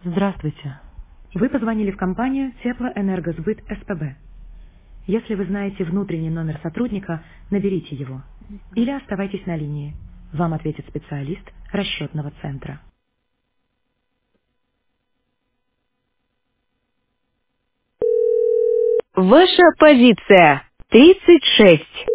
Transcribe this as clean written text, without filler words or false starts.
Здравствуйте. Вы позвонили в компанию Теплоэнергосбыт СПБ. Если вы знаете внутренний номер сотрудника, наберите его. Или оставайтесь на линии. Вам ответит специалист расчетного центра. Ваша позиция 36.